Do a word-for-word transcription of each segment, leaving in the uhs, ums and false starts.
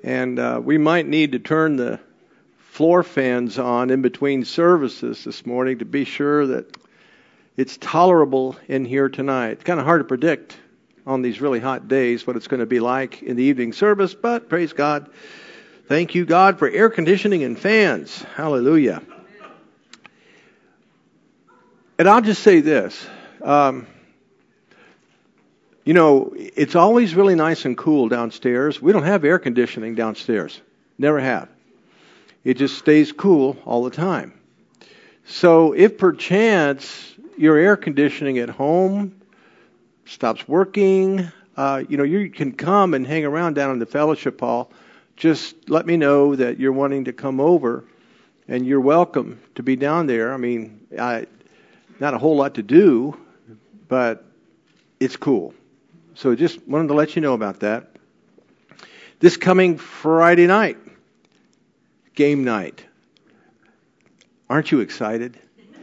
And uh, we might need to turn the floor fans on in between services this morning to be sure that it's tolerable in here tonight. It's kind of hard to predict on these really hot days what it's going to be like in the evening service, but praise God. Thank you, God, for air conditioning and fans. Hallelujah. And I'll just say this. Um, you know, it's always really nice and cool downstairs. We don't have air conditioning downstairs. Never have. It just stays cool all the time. So if perchance your air conditioning at home stops working, uh, you know, you can come and hang around down in the fellowship hall. Just let me know that you're wanting to come over, and you're welcome to be down there. I mean, I, not a whole lot to do, but it's cool. So just wanted to let you know about that. This coming Friday night, game night. Aren't you excited?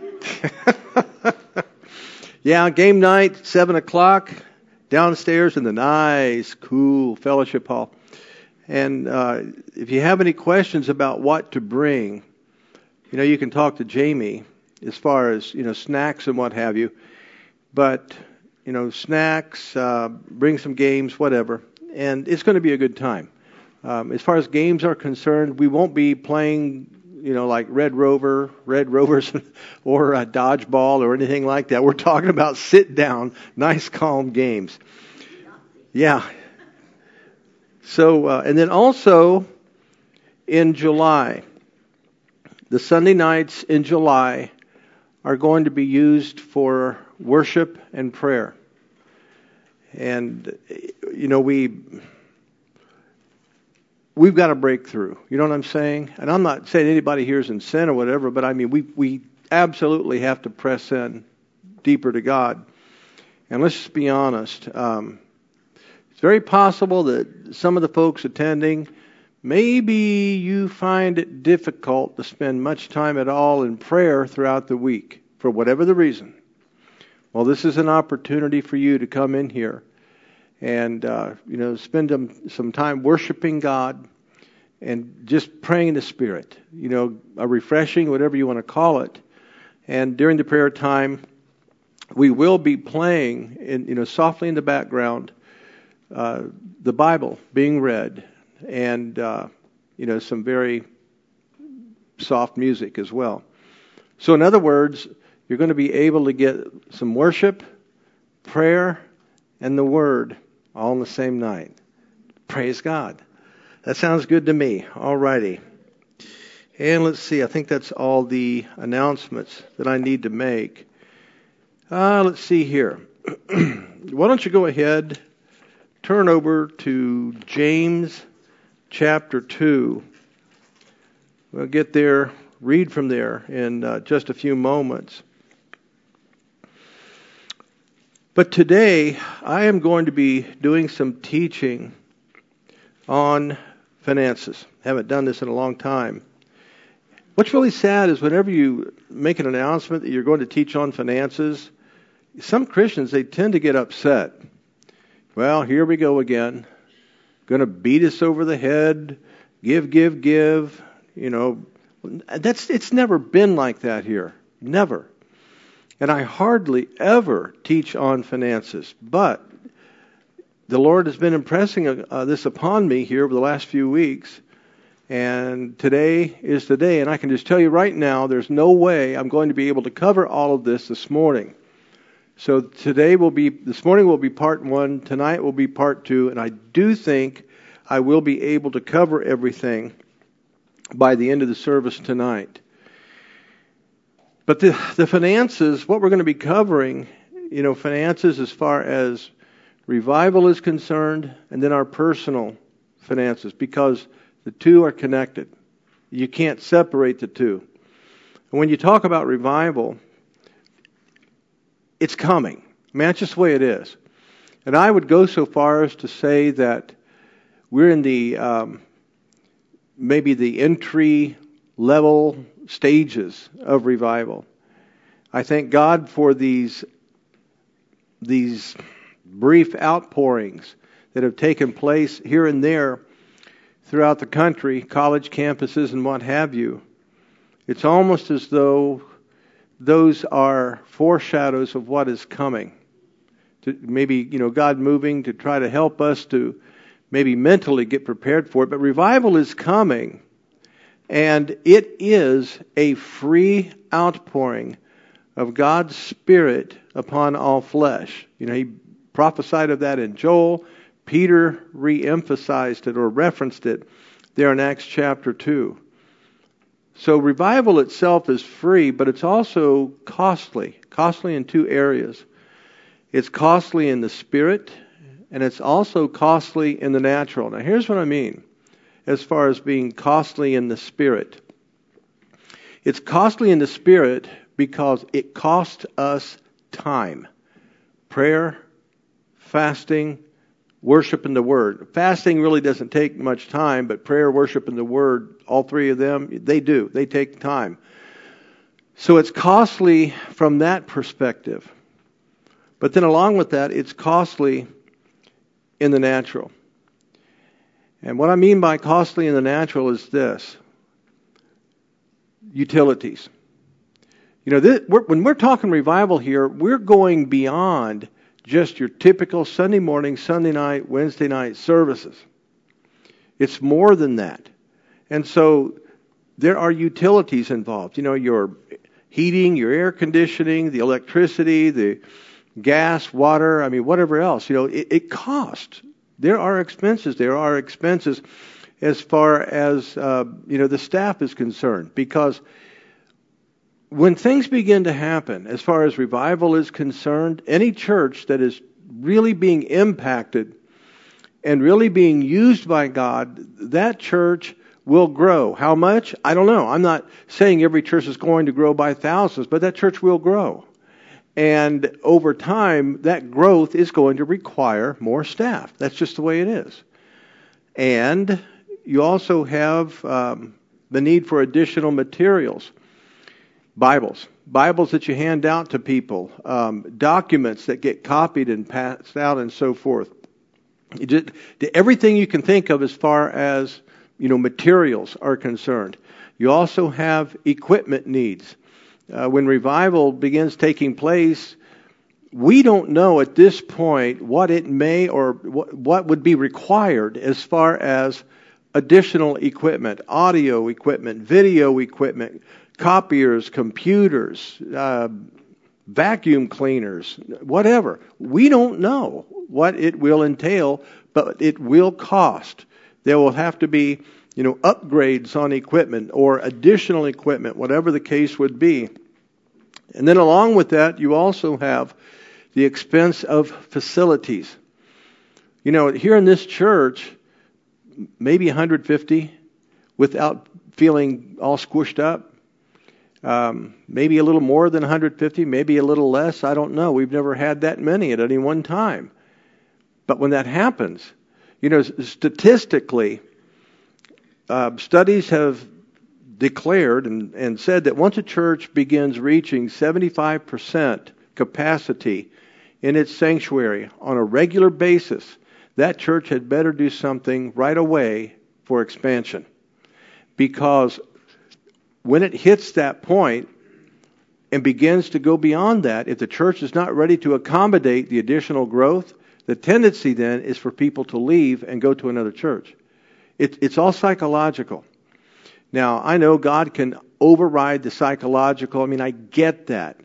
Yeah, game night, seven o'clock, downstairs in the nice, cool fellowship hall. And uh, if you have any questions about what to bring, you know, you can talk to Jamie as far as, you know, snacks and what have you. But, you know, snacks, uh, bring some games, whatever. And it's going to be a good time. Um, as far as games are concerned, we won't be playing, you know, like Red Rover, Red Rovers, or uh, dodgeball or anything like that. We're talking about sit-down, nice, calm games. Yeah. So, uh, and then also in July, the Sunday nights in July are going to be used for worship and prayer. And, you know, we... We've got to break through. You know what I'm saying? And I'm not saying anybody here is in sin or whatever, but I mean, we we absolutely have to press in deeper to God. And let's just be honest. Um, it's very possible that some of the folks attending, maybe you find it difficult to spend much time at all in prayer throughout the week, for whatever the reason. Well, this is an opportunity for you to come in here and, uh, you know, spend some, some time worshiping God and just praying in the Spirit. You know, a refreshing, whatever you want to call it. And during the prayer time, we will be playing, in, you know, softly in the background, uh, the Bible being read, and, uh, you know, some very soft music as well. So in other words, you're going to be able to get some worship, prayer, and the Word all in the same night. Praise God. That sounds good to me. All righty. And let's see. I think that's all the announcements that I need to make. Uh, let's see here. Why don't you go ahead, turn over to James chapter two. We'll get there, read from there in uh, just a few moments. But today, I am going to be doing some teaching on finances. Haven't done this in a long time. What's really sad is whenever you make an announcement that you're going to teach on finances, some Christians, they tend to get upset. Well, here we go again. Going to beat us over the head. Give, give, give. You know, that's it's never been like that here. Never. And I hardly ever teach on finances. But the Lord has been impressing uh, this upon me here over the last few weeks. And today is the day. And I can just tell you right now, there's no way I'm going to be able to cover all of this this morning. So today will be, this morning will be part one. Tonight will be part two. And I do think I will be able to cover everything by the end of the service tonight. But the, the finances, what we're going to be covering, you know, finances as far as revival is concerned, and then our personal finances, because the two are connected. You can't separate the two. And when you talk about revival, it's coming. I mean, that's just the way it is. And I would go so far as to say that we're in the, um, maybe the entry level stages of revival. I thank God for these these brief outpourings that have taken place here and there throughout the country, college campuses and what have you, it's almost as though those are foreshadows of what is coming. To maybe, you know, God moving to try to help us to maybe mentally get prepared for it. But revival is coming, and it is a free outpouring of God's Spirit upon all flesh. You know, he prophesied of that in Joel. Peter re-emphasized it or referenced it there in Acts chapter two. So revival itself is free, but it's also costly. Costly in two areas. It's costly in the spirit, and it's also costly in the natural. Now here's what I mean as far as being costly in the spirit. It's costly in the spirit because it costs us time. Prayer, fasting, worship in the Word. Fasting really doesn't take much time, but prayer, worship, and the Word, all three of them, they do. They take time. So it's costly from that perspective. But then along with that, it's costly in the natural. And what I mean by costly in the natural is this. Utilities. You know, this, we're, when we're talking revival here, we're going beyond just your typical Sunday morning, Sunday night, Wednesday night services. It's more than that. And so there are utilities involved. You know, your heating, your air conditioning, the electricity, the gas, water, I mean, whatever else. You know, it, it costs. There are expenses. There are expenses as far as, uh, you know, the staff is concerned. Because when things begin to happen, as far as revival is concerned, any church that is really being impacted and really being used by God, that church will grow. How much? I don't know. I'm not saying every church is going to grow by thousands, but that church will grow. And over time, that growth is going to require more staff. That's just the way it is. And you also have um, the need for additional materials. Bibles. Bibles that you hand out to people. Um, documents that get copied and passed out and so forth. You just, everything you can think of as far as, you know, materials are concerned. You also have equipment needs. Uh, when revival begins taking place, we don't know at this point what it may or what, what would be required as far as additional equipment, audio equipment, video equipment, copiers, computers, uh, vacuum cleaners, whatever. We don't know what it will entail, but it will cost. There will have to be, you know, upgrades on equipment or additional equipment, whatever the case would be. And then along with that, you also have the expense of facilities. You know, here in this church, maybe one hundred fifty without feeling all squished up. Um, maybe a little more than one hundred fifty, maybe a little less. I don't know. We've never had that many at any one time. But when that happens, you know, statistically, uh, studies have declared and, and said that once a church begins reaching seventy-five percent capacity in its sanctuary on a regular basis, that church had better do something right away for expansion. Because when it hits that point and begins to go beyond that, if the church is not ready to accommodate the additional growth, the tendency then is for people to leave and go to another church. It, it's all psychological. Now, I know God can override the psychological. I mean, I get that.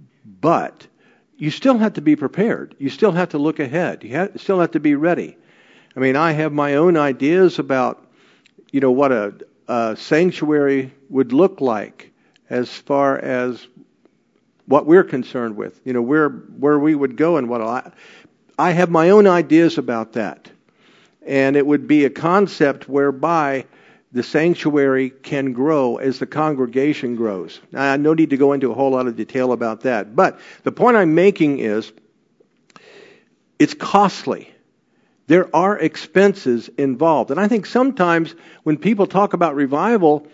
But you still have to be prepared. You still have to look ahead. You have, still have to be ready. I mean, I have my own ideas about, you know, what a, a sanctuary would look like as far as what we're concerned with. You know, where where we would go and what I, I have my own ideas about that. And it would be a concept whereby the sanctuary can grow as the congregation grows. Now, no need to go into a whole lot of detail about that. But the point I'm making is it's costly. There are expenses involved. And I think sometimes when people talk about revival,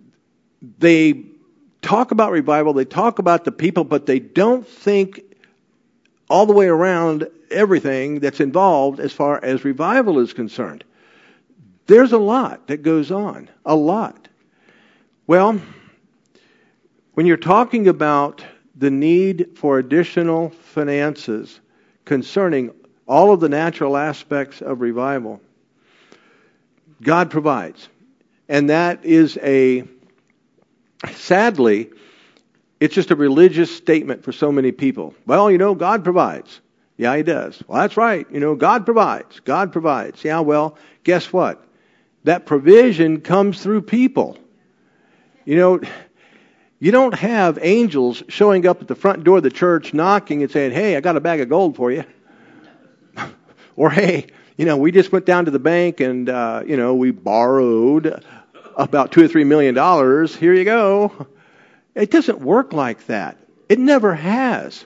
they talk about revival, they talk about the people, but they don't think all the way around everything that's involved as far as revival is concerned. There's a lot that goes on. A lot. Well, when you're talking about the need for additional finances concerning all of the natural aspects of revival, God provides. And that is a, sadly, it's just a religious statement for so many people. Well, you know, God provides. Yeah, He does. Well, that's right. You know, God provides. God provides. Yeah, well, guess what? That provision comes through people. You know, you don't have angels showing up at the front door of the church knocking and saying, hey, I got a bag of gold for you. Or, hey, you know, we just went down to the bank and, uh, you know, we borrowed about two or three million dollars. Here you go. It doesn't work like that. It never has.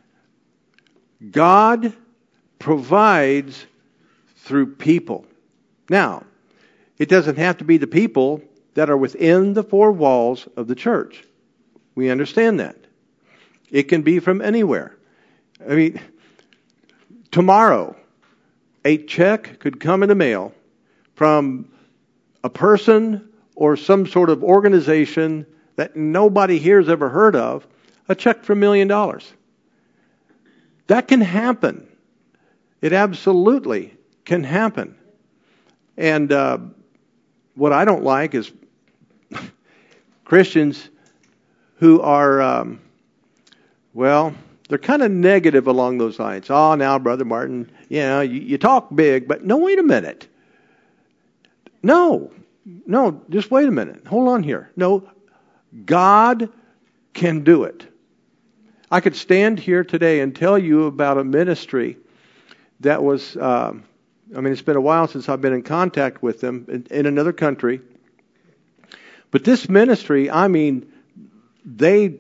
God provides through people. Now, it doesn't have to be the people that are within the four walls of the church. We understand that. It can be from anywhere. I mean, tomorrow, a check could come in the mail from a person or some sort of organization that nobody here has ever heard of, a check for a million dollars. That can happen. It absolutely can happen. And uh, what I don't like is Christians who are, um, well, they're kind of negative along those lines. Oh, now, Brother Martin, you know, you, you talk big, but no, wait a minute. No, no, just wait a minute. Hold on here. No, God can do it. I could stand here today and tell you about a ministry that was, um, I mean, it's been a while since I've been in contact with them in, in another country. But this ministry, I mean, they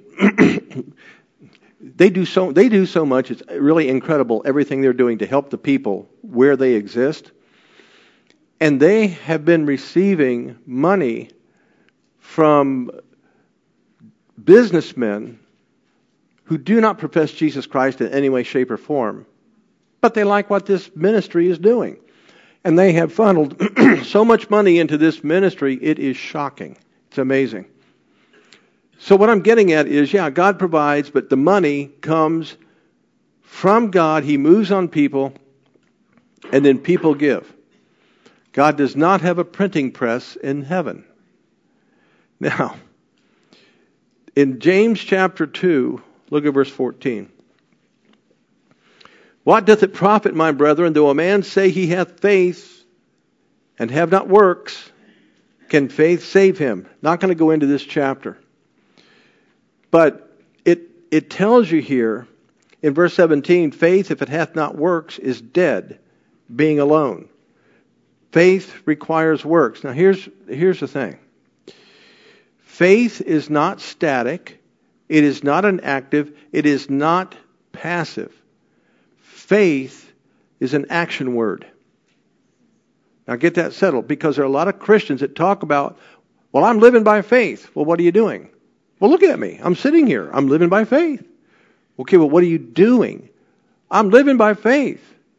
they do so they do so much. It's really incredible everything they're doing to help the people where they exist. And they have been receiving money from businessmen who do not profess Jesus Christ in any way, shape, or form. But they like what this ministry is doing. And they have funneled so much money into this ministry, it is shocking. It's amazing. So what I'm getting at is, yeah, God provides, but the money comes from God. He moves on people, and then people give. God does not have a printing press in heaven. Now, in James chapter two, look at verse fourteen. What doth it profit, my brethren, though a man say he hath faith and have not works? Can faith save him? Not going to go into this chapter. But it it tells you here in verse seventeen, faith, if it hath not works, is dead, being alone. Faith requires works. Now here's here's the thing. Faith is not static. It is not an active. It is not passive. Faith is an action word. Now get that settled, because there are a lot of Christians that talk about, well, I'm living by faith. Well, what are you doing? Well, look at me. I'm sitting here. I'm living by faith. Okay, well, what are you doing? I'm living by faith.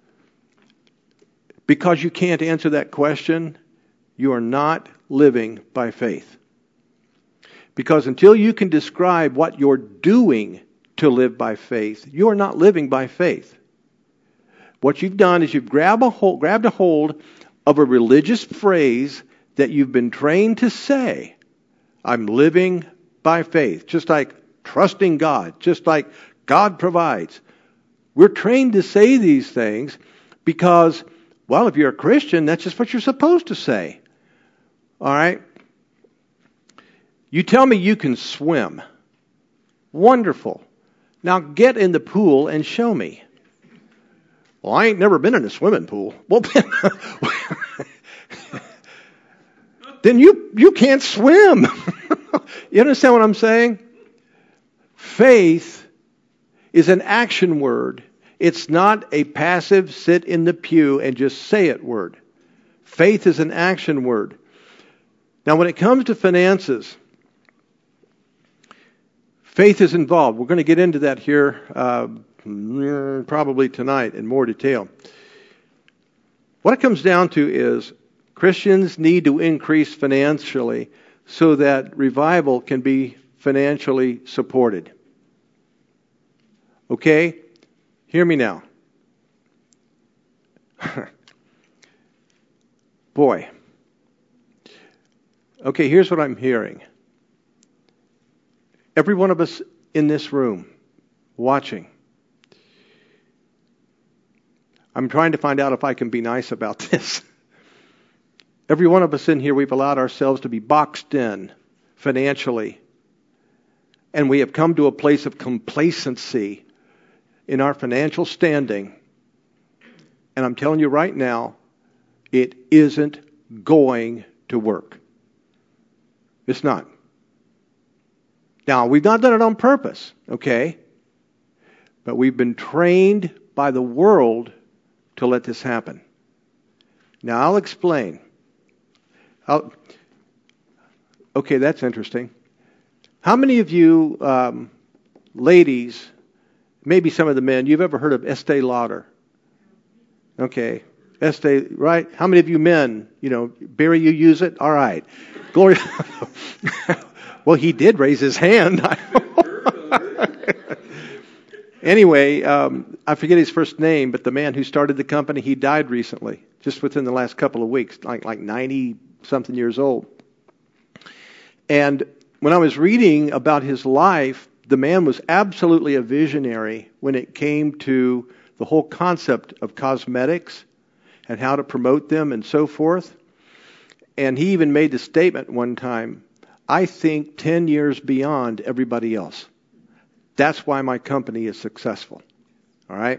Because you can't answer that question, you are not living by faith. Because until you can describe what you're doing to live by faith, you are not living by faith. What you've done is you've grabbed a hold, grabbed a hold of a religious phrase that you've been trained to say, I'm living by faith. Just like trusting God, just like God provides. We're trained to say these things because, well, if you're a Christian, that's just what you're supposed to say. All right? You tell me you can swim. Wonderful. Now get in the pool and show me. Well, I ain't never been in a swimming pool. Well, then, then you, you can't swim. You understand what I'm saying? Faith is an action word. It's not a passive sit in the pew and just say it word. Faith is an action word. Now, when it comes to finances, faith is involved. We're going to get into that here uh, probably tonight in more detail. What it comes down to is Christians need to increase financially so that revival can be financially supported. Okay? Hear me now. Boy. Okay, here's what I'm hearing. Every one of us in this room, watching, I'm trying to find out if I can be nice about this. Every one of us in here, we've allowed ourselves to be boxed in financially. And we have come to a place of complacency in our financial standing. And I'm telling you right now, it isn't going to work. It's not. Now, we've not done it on purpose, okay? But we've been trained by the world to let this happen. Now, I'll explain. I'll, okay, that's interesting. How many of you um, ladies, maybe some of the men, you've ever heard of Estee Lauder? Okay, Estee, right? How many of you men, you know, Barry, you use it? All right. Glory. Well, he did raise his hand. Anyway, um, I forget his first name, but the man who started the company, he died recently, just within the last couple of weeks, like like ninety-something years old. And when I was reading about his life, the man was absolutely a visionary when it came to the whole concept of cosmetics and how to promote them and so forth. And he even made the statement one time, I think ten years beyond everybody else. That's why my company is successful. All right?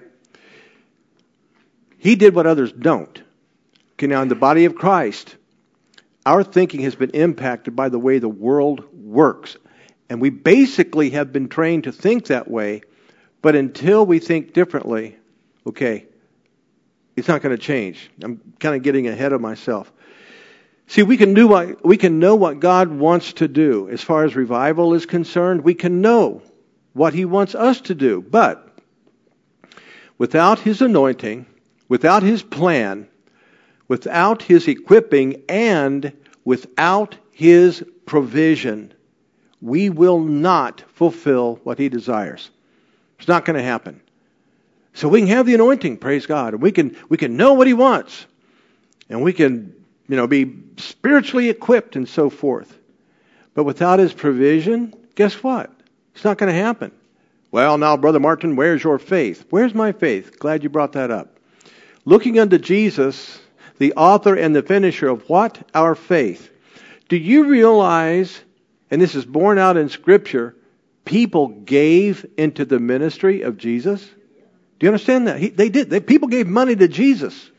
He did what others don't. Okay, now in the body of Christ, our thinking has been impacted by the way the world works. And we basically have been trained to think that way, but until we think differently, okay, it's not going to change. I'm kind of getting ahead of myself. See, we can do what we can know what God wants to do as far as revival is concerned. We can know what He wants us to do, but without His anointing, without His plan, without His equipping, and without His provision, we will not fulfill what He desires. It's not going to happen. So we can have the anointing, praise God, and we can we can know what He wants, and we can, you know, be spiritually equipped and so forth. But without His provision, guess what? It's not going to happen. Well, now, Brother Martin, where's your faith? Where's my faith? Glad you brought that up. Looking unto Jesus, the author and the finisher of what? Our faith. Do you realize, and this is borne out in Scripture, people gave into the ministry of Jesus? Do you understand that? He, they did. They, people gave money to Jesus.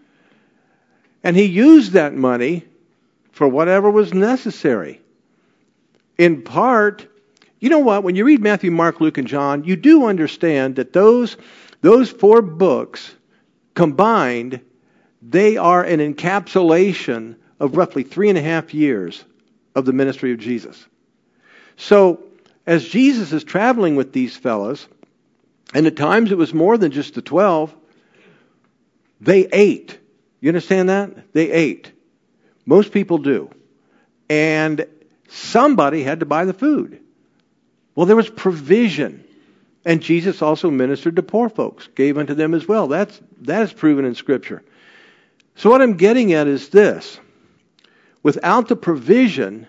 And He used that money for whatever was necessary. In part, you know what? When you read Matthew, Mark, Luke, and John, you do understand that those, those four books combined, they are an encapsulation of roughly three and a half years of the ministry of Jesus. So, as Jesus is traveling with these fellows, and at times it was more than just the twelve, they ate. You understand that? They ate. Most people do. And somebody had to buy the food. Well, there was provision. And Jesus also ministered to poor folks, gave unto them as well. That's, that is proven in Scripture. So what I'm getting at is this. Without the provision,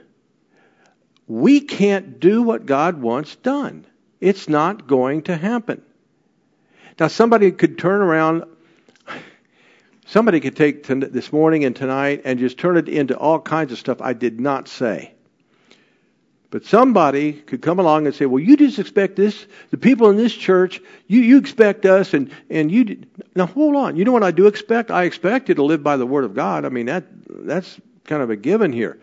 we can't do what God wants done. It's not going to happen. Now, somebody could turn around, somebody could take this morning and tonight and just turn it into all kinds of stuff I did not say. But somebody could come along and say, well, you just expect this, the people in this church, you, you expect us, and, and you... Did. Now, hold on. You know what I do expect? I expect you to live by the Word of God. I mean, that that's kind of a given here.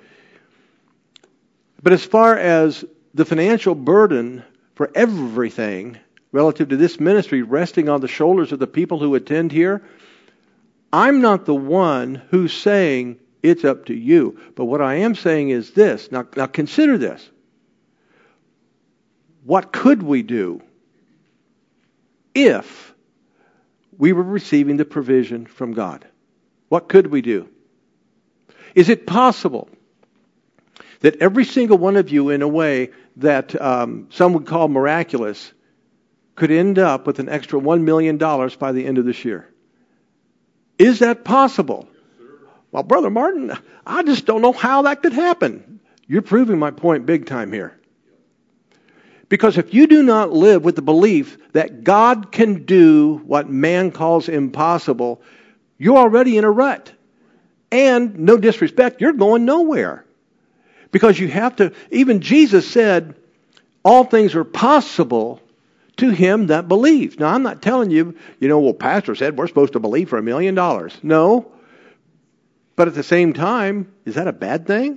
But as far as the financial burden for everything relative to this ministry resting on the shoulders of the people who attend here, I'm not the one who's saying it's up to you. But what I am saying is this. Now, now consider this. What could we do if we were receiving the provision from God? What could we do? Is it possible that every single one of you, in a way that um, some would call miraculous, could end up with an extra one million dollars by the end of this year? Is that possible? Well, Brother Martin, I just don't know how that could happen. You're proving my point big time here. Because if you do not live with the belief that God can do what man calls impossible, you're already in a rut. And, no disrespect, you're going nowhere. Because you have to, even Jesus said, all things are possible to him that believes. Now, I'm not telling you, you know, well, Pastor said we're supposed to believe for a million dollars. No. But at the same time, is that a bad thing?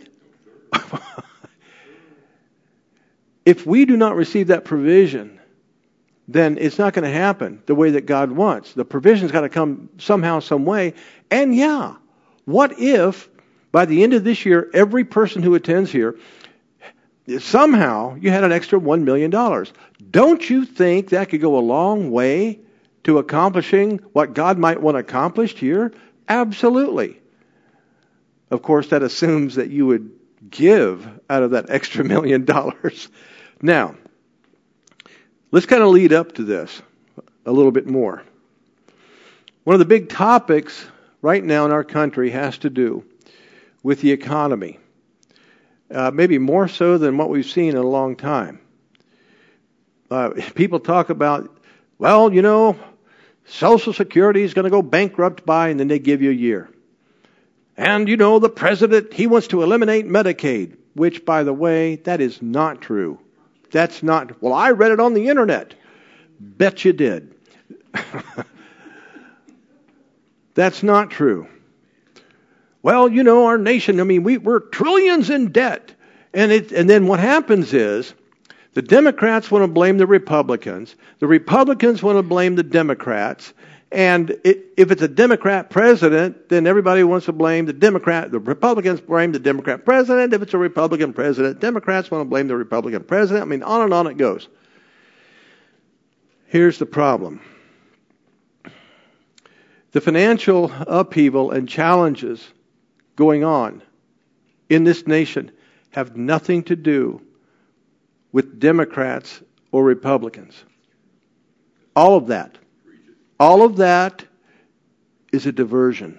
If we do not receive that provision, then it's not going to happen the way that God wants. The provision's got to come somehow, some way. And yeah, what if by the end of this year, every person who attends here, somehow you had an extra one million dollars? Don't you think that could go a long way to accomplishing what God might want accomplished here? Absolutely. Of course, that assumes that you would give out of that extra million dollars. Now, let's kind of lead up to this a little bit more. One of the big topics right now in our country has to do with the economy. Uh, maybe more so than what we've seen in a long time. Uh, people talk about, well, you know, Social Security is going to go bankrupt by, and then they give you a year. And, you know, the president, he wants to eliminate Medicaid, which, by the way, that is not true. That's not, well, I read it on the internet. Bet you did. That's not true. Well, you know, our nation, I mean, we, we're trillions in debt. And it, and then what happens is the Democrats want to blame the Republicans. The Republicans want to blame the Democrats. And it, if it's a Democrat president, then everybody wants to blame the Democrat. The Republicans blame the Democrat president. If it's a Republican president, Democrats want to blame the Republican president. I mean, on and on it goes. Here's the problem. The financial upheaval and challenges going on in this nation have nothing to do with Democrats or Republicans. All of that. All of that is a diversion.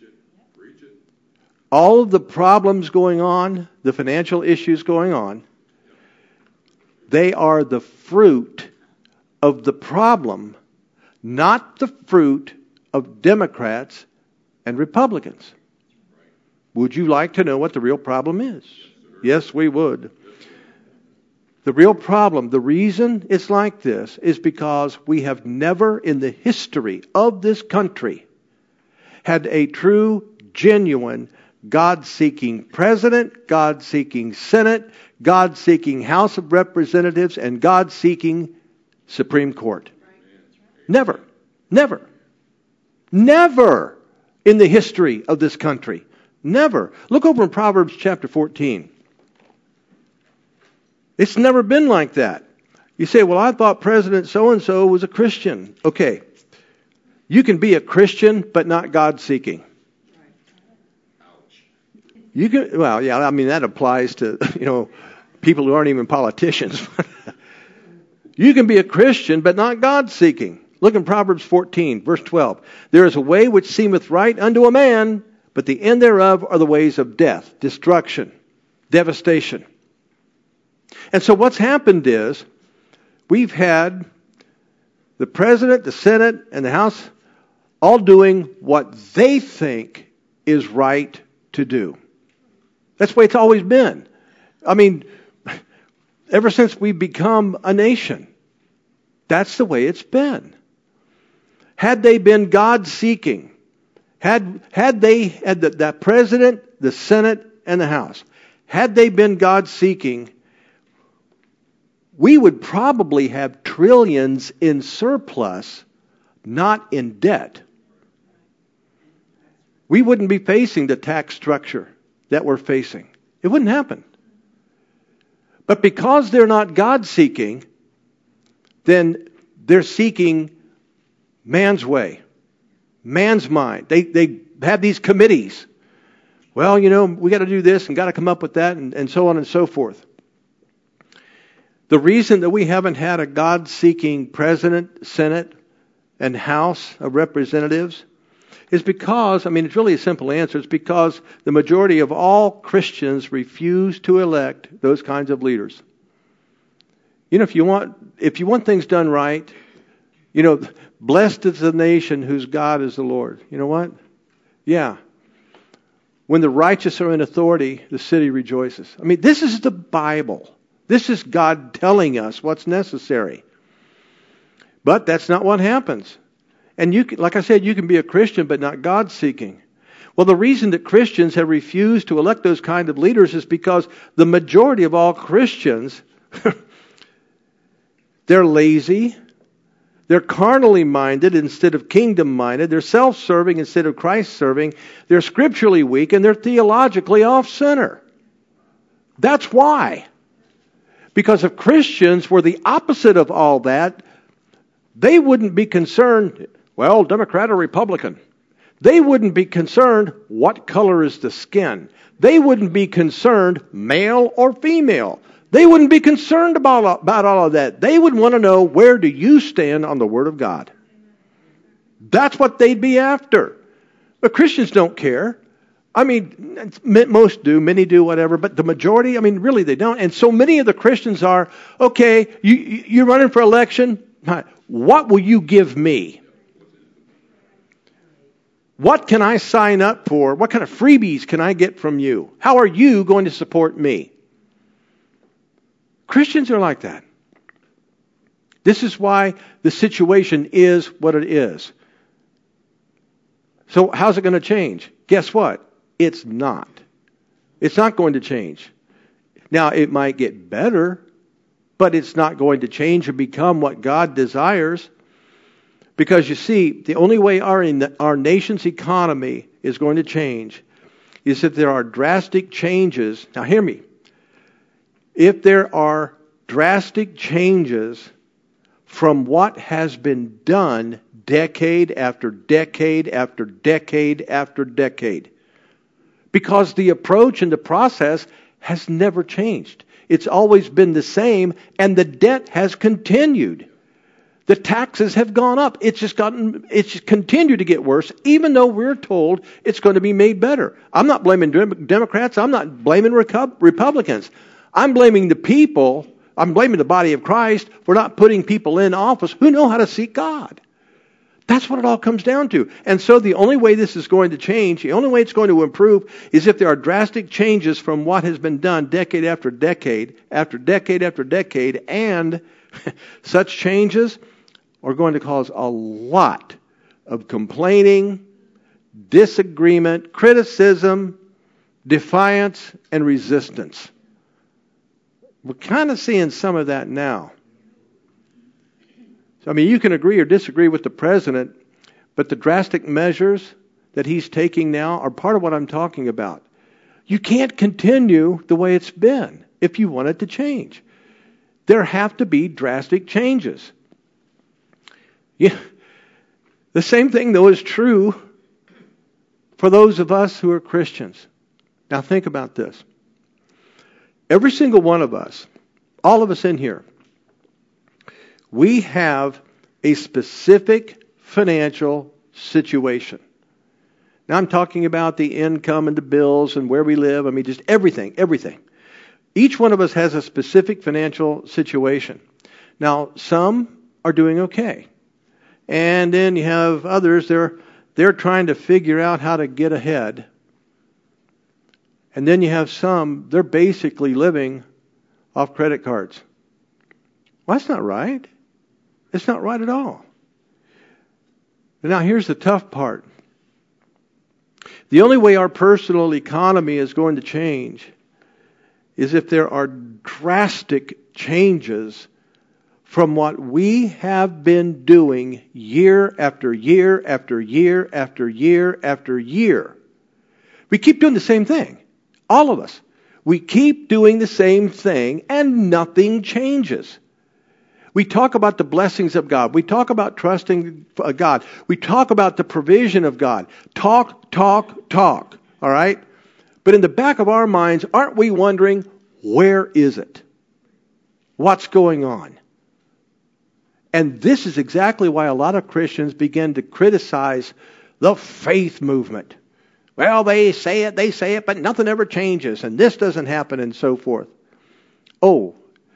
All of the problems going on, the financial issues going on, they are the fruit of the problem, not the fruit of Democrats and Republicans. Would you like to know what the real problem is? Yes, we would. The real problem, the reason it's like this is because we have never in the history of this country had a true, genuine, God-seeking president, God-seeking Senate, God-seeking House of Representatives, and God-seeking Supreme Court. Never. Never. Never in the history of this country. Never. Look over in Proverbs chapter fourteen. It's never been like that. You say, well, I thought President so-and-so was a Christian. Okay. You can be a Christian, but not God-seeking. You can, well, yeah, I mean, that applies to, you know, people who aren't even politicians. You can be a Christian, but not God-seeking. Look in Proverbs fourteen, verse twelve. There is a way which seemeth right unto a man, but the end thereof are the ways of death, destruction, devastation. And so what's happened is we've had the President, the Senate, and the House all doing what they think is right to do. That's the way it's always been. I mean, ever since we've become a nation, that's the way it's been. Had they been God-seeking, had, had they, had the, that President, the Senate, and the House, had they been God-seeking, we would probably have trillions in surplus, not in debt. We wouldn't be facing the tax structure that we're facing. It wouldn't happen. But because they're not God-seeking, then they're seeking man's way, man's mind. They, they have these committees Well, you know, we got to do this and got to come up with that and, and so on and so forth. The reason that we haven't had a God-seeking president, Senate, and House of Representatives is because, I mean, it's really a simple answer. It's because the majority of all Christians refuse to elect those kinds of leaders. You know, if you want, if you want things done right, you know, blessed is the nation whose God is the Lord. You know what? Yeah. When the righteous are in authority, the city rejoices. I mean, this is the Bible. This is God telling us what's necessary. But that's not what happens. And you can, like I said, you can be a Christian but not God-seeking. Well, the reason that Christians have refused to elect those kind of leaders is because the majority of all Christians, they're lazy. They're carnally minded instead of kingdom minded. They're self-serving instead of Christ-serving. They're scripturally weak and they're theologically off-center. That's why. Because if Christians were the opposite of all that, they wouldn't be concerned, well, Democrat or Republican. They wouldn't be concerned, what color is the skin. They wouldn't be concerned, male or female. They wouldn't be concerned about, about all of that. They would want to know, where do you stand on the Word of God? That's what they'd be after. But Christians don't care. I mean, most do, many do, whatever, but the majority, I mean, really they don't. And so many of the Christians are, okay, you, you're running for election. What will you give me? What can I sign up for? What kind of freebies can I get from you? How are you going to support me? Christians are like that. This is why the situation is what it is. So how's it going to change? Guess what? It's not. It's not going to change. Now, it might get better, but it's not going to change or become what God desires. Because you see, the only way our, our nation's economy is going to change is if there are drastic changes. Now, hear me. If there are drastic changes from what has been done decade after decade after decade after decade. Because the approach and the process has never changed. It's always been the same, and the debt has continued. The taxes have gone up. It's just gotten, it's just continued to get worse, even though we're told it's going to be made better. I'm not blaming Democrats. I'm not blaming Republicans. I'm blaming the people. I'm blaming the body of Christ for not putting people in office who know how to seek God. That's what it all comes down to. And so the only way this is going to change, the only way it's going to improve, is if there are drastic changes from what has been done decade after decade, after decade after decade, and such changes are going to cause a lot of complaining, disagreement, criticism, defiance, and resistance. We're kind of seeing some of that now. So, I mean, you can agree or disagree with the president, but the drastic measures that he's taking now are part of what I'm talking about. You can't continue the way it's been if you want it to change. There have to be drastic changes. Yeah. The same thing, though, is true for those of us who are Christians. Now, think about this. Every single one of us, all of us in here, we have a specific financial situation. Now I'm talking about the income and the bills and where we live. I mean, just everything, everything. Each one of us has a specific financial situation. Now, some are doing okay. And then you have others, they're, they're trying to figure out how to get ahead. And then you have some, they're basically living off credit cards. Well, that's not right. It's not right at all. Now, here's the tough part. The only way our personal economy is going to change is if there are drastic changes from what we have been doing year after year after year after year after year. We keep doing the same thing. All of us. We keep doing the same thing and nothing changes. We talk about the blessings of God. We talk about trusting God. We talk about the provision of God. Talk, talk, talk. All right? But in the back of our minds, aren't we wondering, where is it? What's going on? And this is exactly why a lot of Christians begin to criticize the faith movement. Well, they say it, they say it, but nothing ever changes, and this doesn't happen, and so forth. Oh,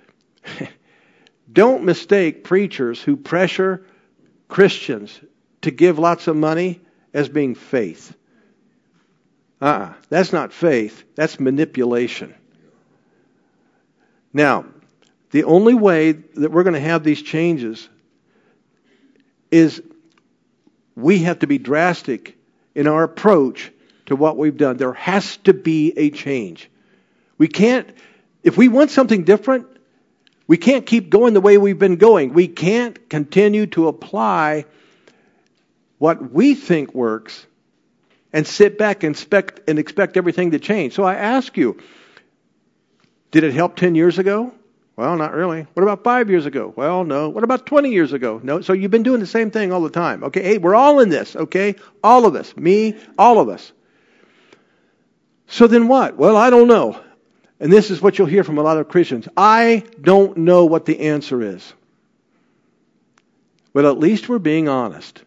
don't mistake preachers who pressure Christians to give lots of money as being faith. Uh-uh. That's not faith. That's manipulation. Now, the only way that we're going to have these changes is we have to be drastic in our approach to what we've done. There has to be a change. We can't, if we want something different, we can't keep going the way we've been going. We can't continue to apply what we think works and sit back and expect, and expect everything to change. So I ask you, did it help ten years ago? Well, not really. What about five years ago? Well, no. What about twenty years ago? No. So you've been doing the same thing all the time. Okay, hey, we're all in this, okay? All of us. Me, all of us. So then what? Well, I don't know. And this is what you'll hear from a lot of Christians. I don't know what the answer is. But at least we're being honest.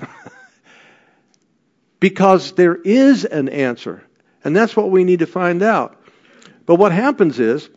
Because there is an answer. And that's what we need to find out. But what happens is,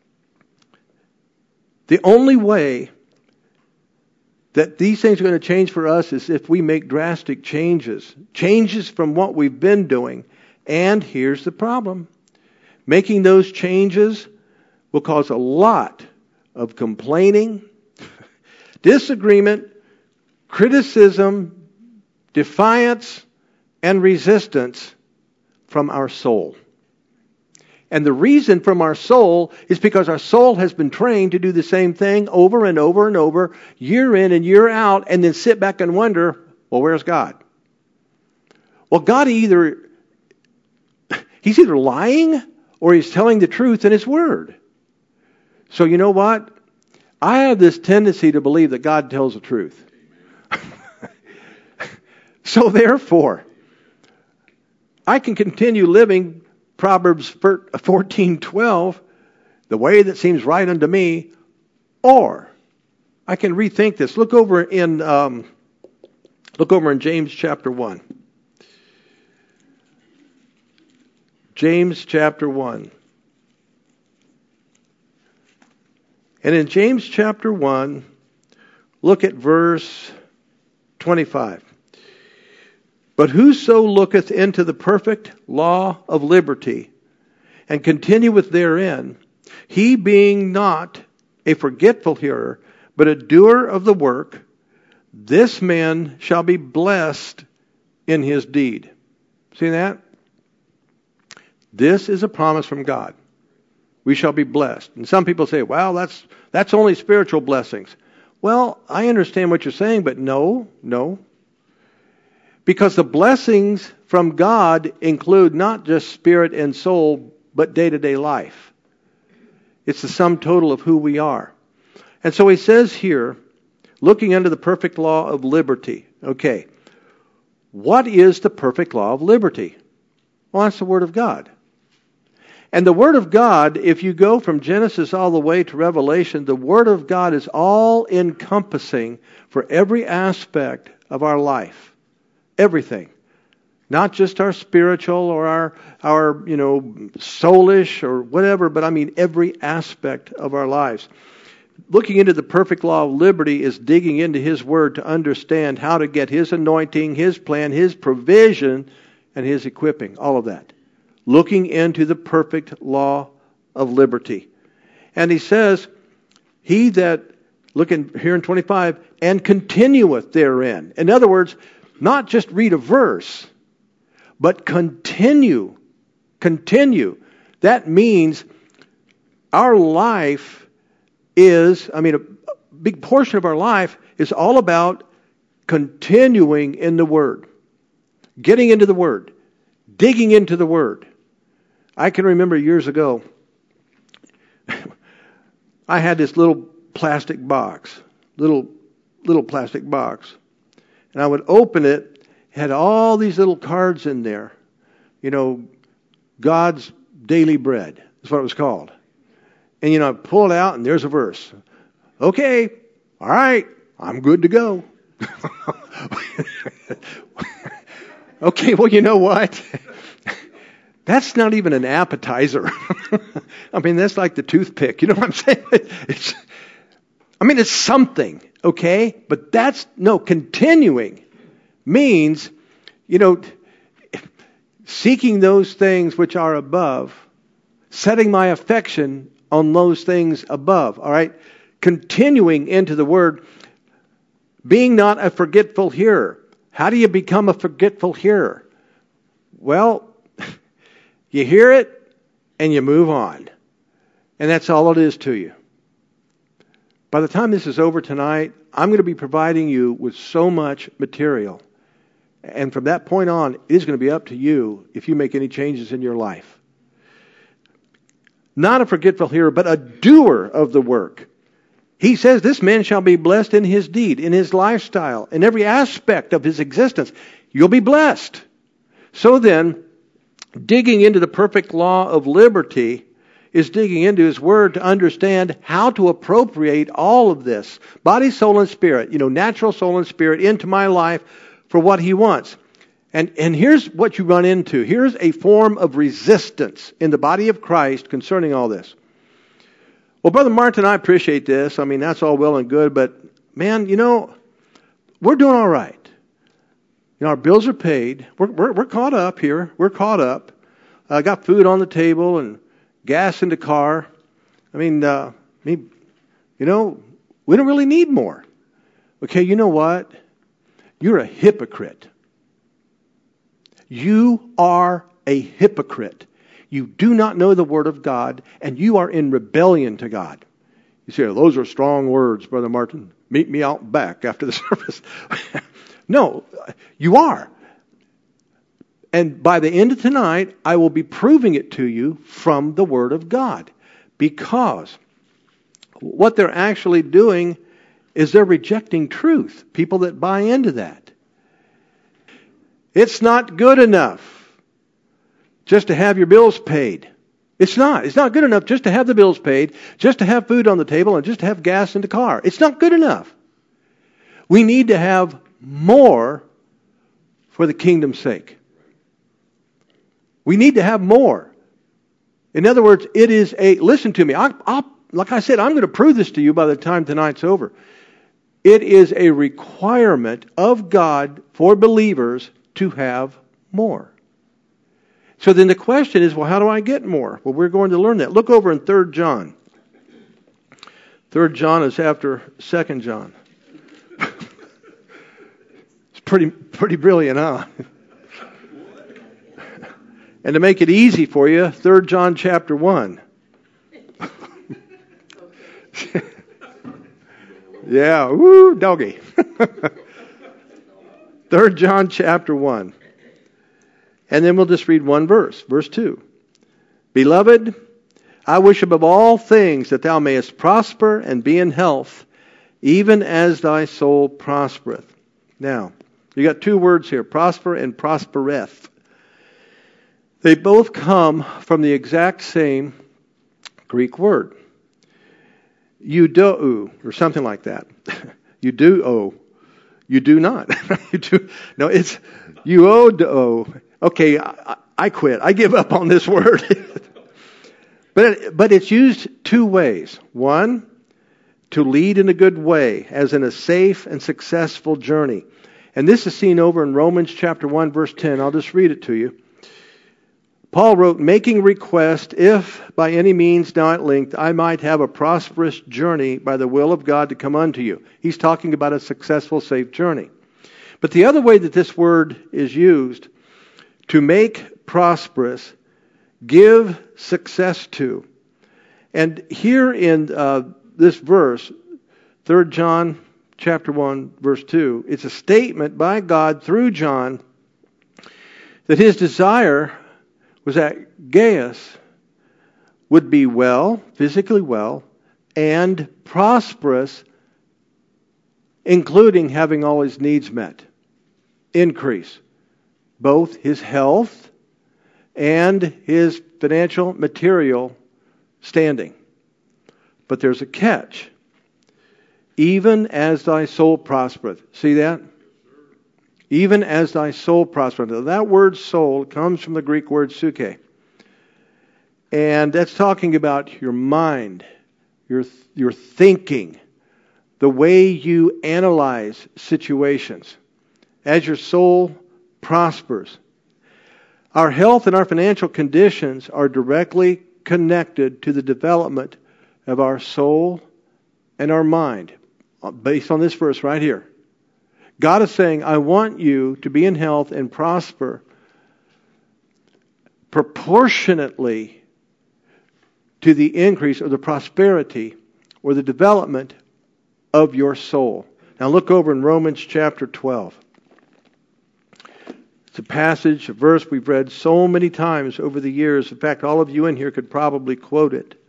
the only way that these things are going to change for us is if we make drastic changes. Changes from what we've been doing. And here's the problem. Making those changes will cause a lot of complaining, disagreement, criticism, defiance, and resistance from our soul. And the reason from our soul is because our soul has been trained to do the same thing over and over and over, year in and year out, and then sit back and wonder, well, where's God? Well, God either, He's either lying or He's telling the truth in His Word. So you know what? I have this tendency to believe that God tells the truth. So therefore, I can continue living Proverbs fourteen twelve, the way that seems right unto me, or I can rethink this. Look over in um, look over in James chapter one. James chapter one. And in James chapter one, look at verse twenty-five. But whoso looketh into the perfect law of liberty, and continueth therein, he being not a forgetful hearer, but a doer of the work, this man shall be blessed in his deed. See that? This is a promise from God. We shall be blessed. And some people say, well, that's that's only spiritual blessings. Well, I understand what you're saying, but no, no. Because the blessings from God include not just spirit and soul, but day-to-day life. It's the sum total of who we are. And so he says here, looking under the perfect law of liberty. Okay, what is the perfect law of liberty? Well, that's the Word of God. And the Word of God, if you go from Genesis all the way to Revelation, the Word of God is all-encompassing for every aspect of our life. Everything. Not just our spiritual or our, our, you know, soulish or whatever, but I mean every aspect of our lives. Looking into the perfect law of liberty is digging into His Word to understand how to get His anointing, His plan, His provision, and His equipping. All of that. Looking into the perfect law of liberty. And he says, he that, look in, here in twenty-five, and continueth therein. In other words, not just read a verse, but continue. Continue. That means our life is, I mean, a big portion of our life is all about continuing in the Word. Getting into the Word. Digging into the Word. I can remember years ago, I had this little plastic box. Little, little plastic box. And I would open it, it had all these little cards in there. You know, God's Daily Bread. That's what it was called. And, you know, I pull it out and there's a verse. Okay, all right, I'm good to go. Okay, well, you know what? That's not even an appetizer. I mean, that's like the toothpick. You know what I'm saying? It's, I mean, it's something, okay? But that's, no, continuing means, you know, seeking those things which are above, setting my affection on those things above, all right? Continuing into the word, being not a forgetful hearer. How do you become a forgetful hearer? Well, you hear it and you move on. And that's all it is to you. By the time this is over tonight, I'm going to be providing you with so much material. And from that point on, it is going to be up to you if you make any changes in your life. Not a forgetful hearer, but a doer of the work. He says this man shall be blessed in his deed, in his lifestyle, in every aspect of his existence. You'll be blessed. So then, digging into the perfect law of liberty is digging into His Word to understand how to appropriate all of this, body, soul, and spirit, you know, natural soul and spirit, into my life for what He wants. And, and here's what you run into. Here's a form of resistance in the body of Christ concerning all this. Well, Brother Martin, I appreciate this. I mean, that's all well and good, but man, you know, we're doing all right. You know, our bills are paid. We're we're, we're caught up here. We're caught up. I uh, got food on the table and gas in the car. I mean, uh, I mean, you know, we don't really need more. Okay, you know what? You're a hypocrite. You are a hypocrite. You do not know the Word of God, and you are in rebellion to God. You say, those are strong words, Brother Martin. Meet me out back after the service. No, you are. And by the end of tonight, I will be proving it to you from the Word of God. Because what they're actually doing is they're rejecting truth. People that buy into that. It's not good enough just to have your bills paid. It's not. It's not good enough just to have the bills paid, just to have food on the table, and just to have gas in the car. It's not good enough. We need to have more for the kingdom's sake. We need to have more. In other words, it is a, listen to me, I, I'll, like I said, I'm going to prove this to you by the time tonight's over. It is a requirement of God for believers to have more. So then the question is, well, how do I get more? Well, we're going to learn that. Look over in Third John. Third John is after Second John. It's pretty pretty brilliant, huh? And to make it easy for you, Third John chapter one. Yeah, woo, doggy. Third John chapter one. And then we'll just read one verse, verse two. Beloved, I wish above all things that thou mayest prosper and be in health, even as thy soul prospereth. Now, you got two words here, prosper and prospereth. They both come from the exact same Greek word. Eudou, or something like that. You do owe. You do not. you do. No, it's euodo. Okay, I, I quit. I give up on this word. but it, but it's used two ways. One, to lead in a good way, as in a safe and successful journey. And this is seen over in Romans chapter one, verse ten. I'll just read it to you. Paul wrote, making request, if by any means now at length I might have a prosperous journey by the will of God to come unto you. He's talking about a successful, safe journey. But the other way that this word is used, to make prosperous, give success to. And here in uh, this verse, Third John chapter one, verse two, it's a statement by God through John that his desire was that Gaius would be well, physically well, and prosperous, including having all his needs met. Increase. Both his health, and his financial material standing. But there's a catch. Even as thy soul prospereth. See that? Even as thy soul prospereth. Now, that word soul comes from the Greek word psyche. And that's talking about your mind, your, your thinking, the way you analyze situations. As your soul prospers. Our health and our financial conditions are directly connected to the development of our soul and our mind. Based on this verse right here. God is saying, I want you to be in health and prosper proportionately to the increase or the prosperity or the development of your soul. Now look over in Romans chapter twelve. It's a passage, a verse we've read so many times over the years. In fact, all of you in here could probably quote it.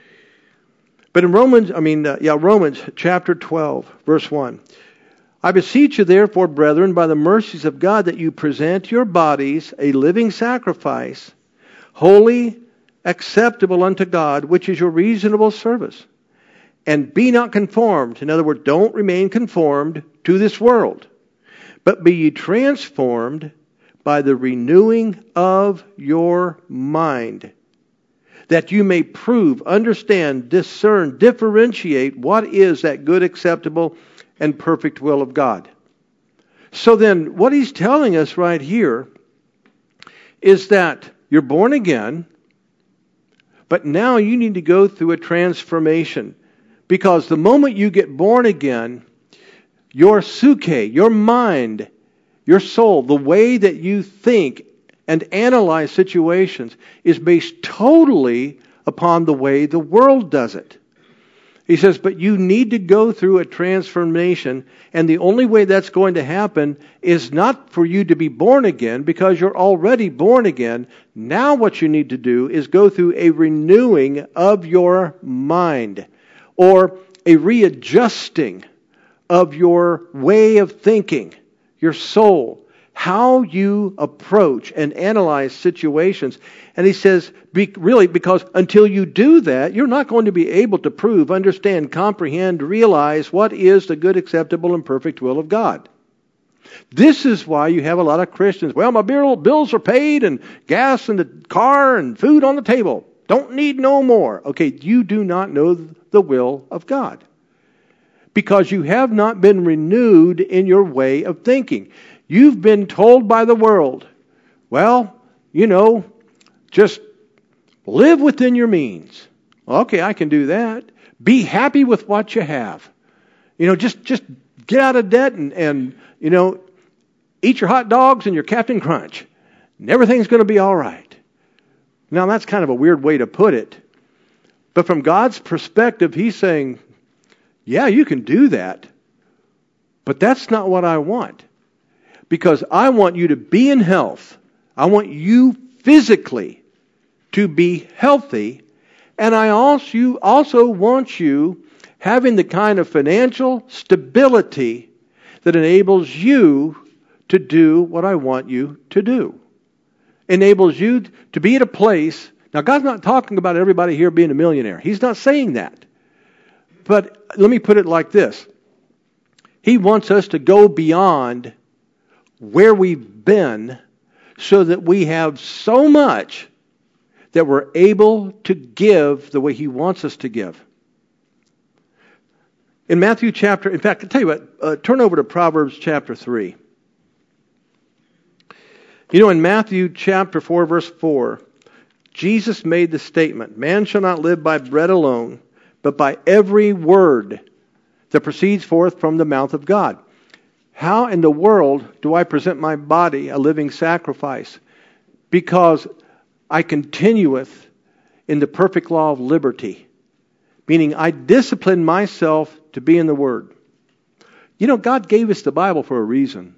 But in Romans, I mean, uh, yeah, Romans chapter twelve, verse one. I beseech you therefore, brethren, by the mercies of God, that you present your bodies a living sacrifice, holy, acceptable unto God, which is your reasonable service. And be not conformed. In other words, don't remain conformed to this world, but be ye transformed by the renewing of your mind, that you may prove, understand, discern, differentiate what is that good, acceptable, and perfect will of God. So then, what he's telling us right here is that you're born again, but now you need to go through a transformation. Because the moment you get born again, your psyche, your mind, your soul, the way that you think and analyze situations is based totally upon the way the world does it. He says, but you need to go through a transformation, and the only way that's going to happen is not for you to be born again, because you're already born again. Now what you need to do is go through a renewing of your mind, or a readjusting of your way of thinking, your soul, how you approach and analyze situations. And he says, be, really, because until you do that, you're not going to be able to prove, understand, comprehend, realize what is the good, acceptable, and perfect will of God. This is why you have a lot of Christians. Well, my bills are paid, and gas in the car, and food on the table. Don't need no more. Okay, you do not know the will of God, because you have not been renewed in your way of thinking. You've been told by the world, well, you know, just live within your means. Okay, I can do that. Be happy with what you have. You know, just, just get out of debt and, and, you know, eat your hot dogs and your Captain Crunch. And everything's going to be all right. Now, that's kind of a weird way to put it. But from God's perspective, He's saying, yeah, you can do that. But that's not what I want. Because I want you to be in health. I want you physically to be healthy. And I also, also want you having the kind of financial stability that enables you to do what I want you to do. Enables you to be at a place. Now, God's not talking about everybody here being a millionaire. He's not saying that. But let me put it like this. He wants us to go beyond where we've been so that we have so much that we're able to give the way He wants us to give. In Matthew chapter, in fact, I'll tell you what, uh, turn over to Proverbs chapter three. You know, in Matthew chapter four, verse four, Jesus made the statement, man shall not live by bread alone, but by every word that proceeds forth from the mouth of God. How in the world do I present my body a living sacrifice? Because I continueth in the perfect law of liberty. Meaning I discipline myself to be in the Word. You know, God gave us the Bible for a reason.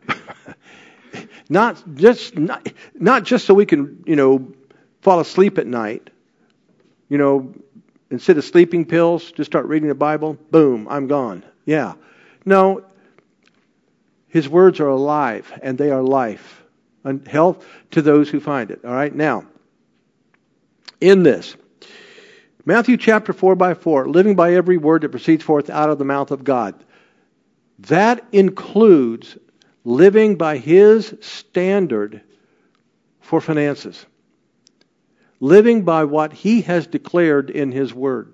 not just not, not just so we can, you know, fall asleep at night. You know, instead of sleeping pills, just start reading the Bible. Boom, I'm gone. Yeah. No, His words are alive and they are life. and health to those who find it. All right, now, in this, Matthew chapter four by four, living by every word that proceeds forth out of the mouth of God. That includes living by His standard for finances. Living by what He has declared in His Word.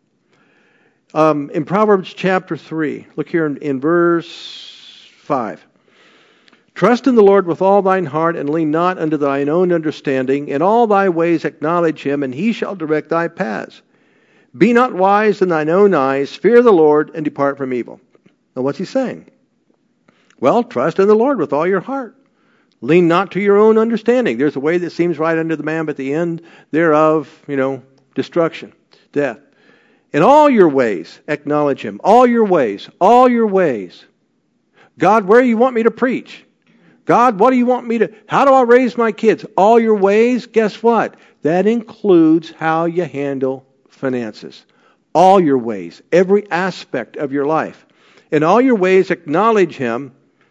Um, in Proverbs chapter three, look here in, in verse five. Trust in the Lord with all thine heart, and lean not unto thine own understanding. In all thy ways acknowledge Him, and He shall direct thy paths. Be not wise in thine own eyes. Fear the Lord, and depart from evil. Now what's He saying? Well, trust in the Lord with all your heart. Lean not to your own understanding. There's a way that seems right unto the man, but the end thereof, you know, destruction, death. In all your ways, acknowledge Him. All your ways, all your ways. God, where do you want me to preach? God, what do you want me to, how do I raise my kids? All your ways, guess what? That includes how you handle finances. All your ways, every aspect of your life. In all your ways, acknowledge Him,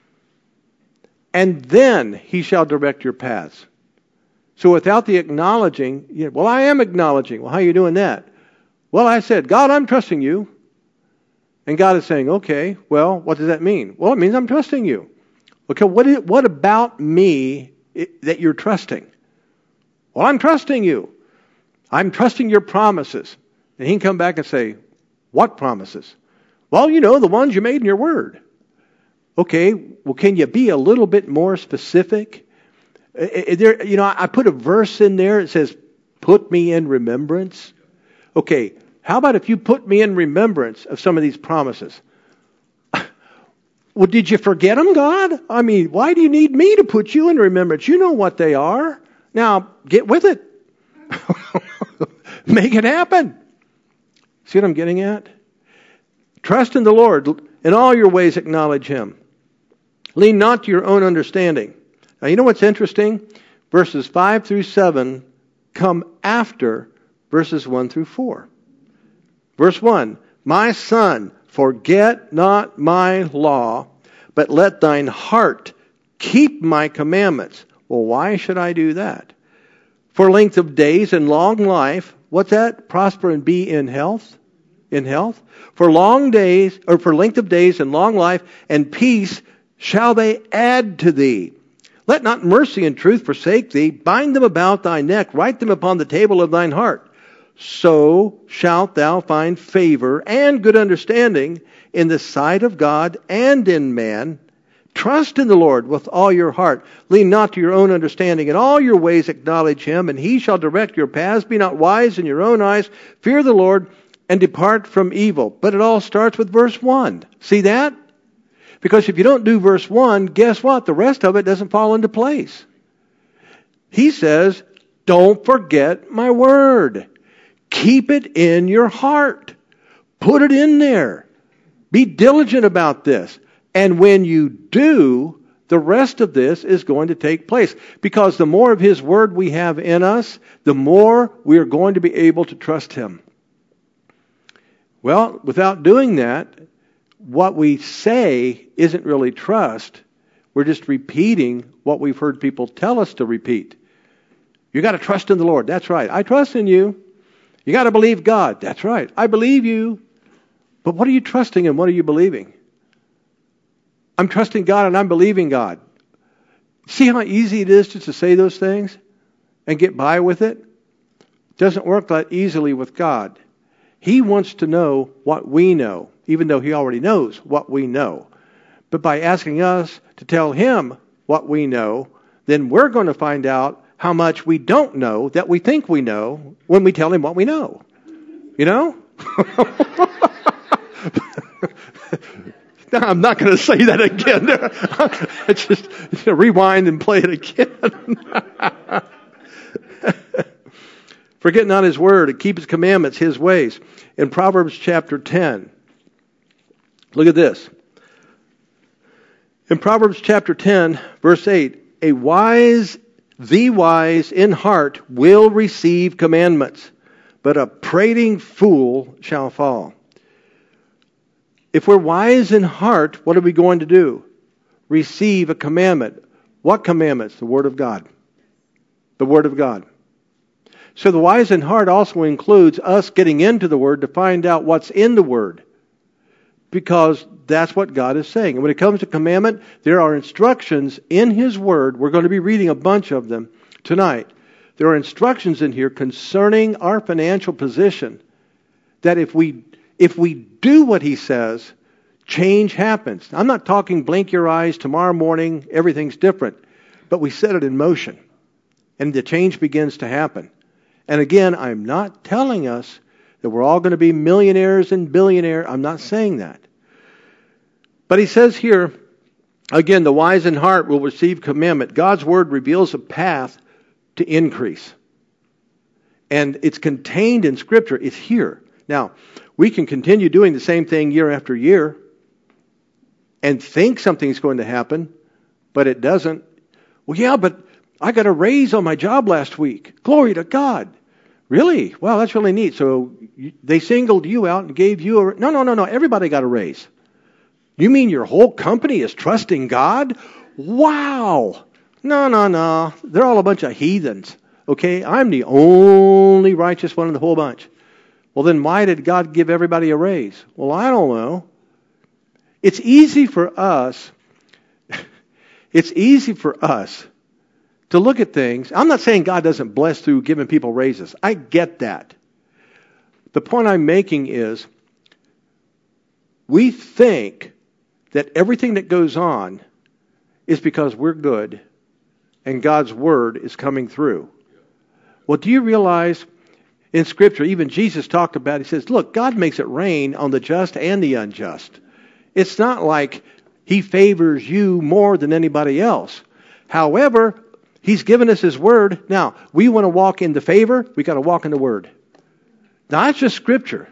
and then He shall direct your paths. So without the acknowledging, you know, well, I am acknowledging. Well, how are you doing that? Well, I said, God, I'm trusting you. And God is saying, okay, well, what does that mean? Well, it means I'm trusting you. Okay, what, is, what about me it, that you're trusting? Well, I'm trusting you. I'm trusting your promises. And He can come back and say, what promises? Well, you know, the ones you made in your word. Okay, well, can you be a little bit more specific? There, you know, I put a verse in there. It says, put me in remembrance. Okay, how about if you put me in remembrance of some of these promises? Well, did you forget them, God? I mean, why do you need me to put you in remembrance? You know what they are. Now, get with it. Make it happen. See what I'm getting at? Trust in the Lord. In all your ways acknowledge Him. Lean not to your own understanding. Now, you know what's interesting? Verses five through seven come after verses one through four. Verse one, my son, forget not my law, but let thine heart keep my commandments. Well, why should I do that? For length of days and long life, what's that? Prosper and be in health. In health. For long days, or for length of days and long life and peace shall they add to thee. Let not mercy and truth forsake thee. Bind them about thy neck. Write them upon the table of thine heart. So shalt thou find favor and good understanding in the sight of God and in man. Trust in the Lord with all your heart. Lean not to your own understanding. In all your ways acknowledge Him, and He shall direct your paths. Be not wise in your own eyes. Fear the Lord and depart from evil. But it all starts with verse one. See that? Because if you don't do verse one, guess what? The rest of it doesn't fall into place. He says, don't forget my word. Keep it in your heart. Put it in there. Be diligent about this. And when you do, the rest of this is going to take place. Because the more of His word we have in us, the more we are going to be able to trust Him. Well, without doing that, what we say isn't really trust. We're just repeating what we've heard people tell us to repeat. You got to trust in the Lord. That's right. I trust in you. You got to believe God. That's right. I believe you. But what are you trusting and what are you believing? I'm trusting God and I'm believing God. See how easy it is just to say those things and get by with it? It doesn't work that easily with God. He wants to know what we know, even though He already knows what we know. But by asking us to tell Him what we know, then we're going to find out how much we don't know that we think we know when we tell Him what we know. You know? No, I'm not going to say that again. I just rewind and play it again. Forget not His word, and keep His commandments, His ways. In Proverbs chapter ten, look at this. In Proverbs chapter ten, verse eight, a wise, the wise in heart will receive commandments, but a prating fool shall fall. If we're wise in heart, what are we going to do? Receive a commandment. What commandments? The Word of God. The Word of God. So the wise in heart also includes us getting into the Word to find out what's in the Word. Because that's what God is saying. And when it comes to commandment, there are instructions in His Word. We're going to be reading a bunch of them tonight. There are instructions in here concerning our financial position that if we if we do what He says, change happens. I'm not talking blink your eyes, tomorrow morning, everything's different. But we set it in motion. And the change begins to happen. And again, I'm not telling us that we're all going to be millionaires and billionaires. I'm not saying that. But he says here, again, the wise in heart will receive commandment. God's Word reveals a path to increase. And it's contained in Scripture. It's here. Now, we can continue doing the same thing year after year and think something's going to happen, but it doesn't. Well, yeah, but I got a raise on my job last week. Glory to God. Really? Wow, that's really neat. So they singled you out and gave you a... No, no, no, no. Everybody got a raise. You mean your whole company is trusting God? Wow. No, no, no. They're all a bunch of heathens. Okay? I'm the only righteous one in the whole bunch. Well, then why did God give everybody a raise? Well, I don't know. It's easy for us... it's easy for us to look at things. I'm not saying God doesn't bless through giving people raises. I get that. The point I'm making is we think that everything that goes on is because we're good and God's Word is coming through. Well, do you realize in Scripture, even Jesus talked about it, he says, look, God makes it rain on the just and the unjust. It's not like He favors you more than anybody else. However, He's given us His Word. Now, we want to walk in the favor, we got to walk in the Word. Now, that's just Scripture.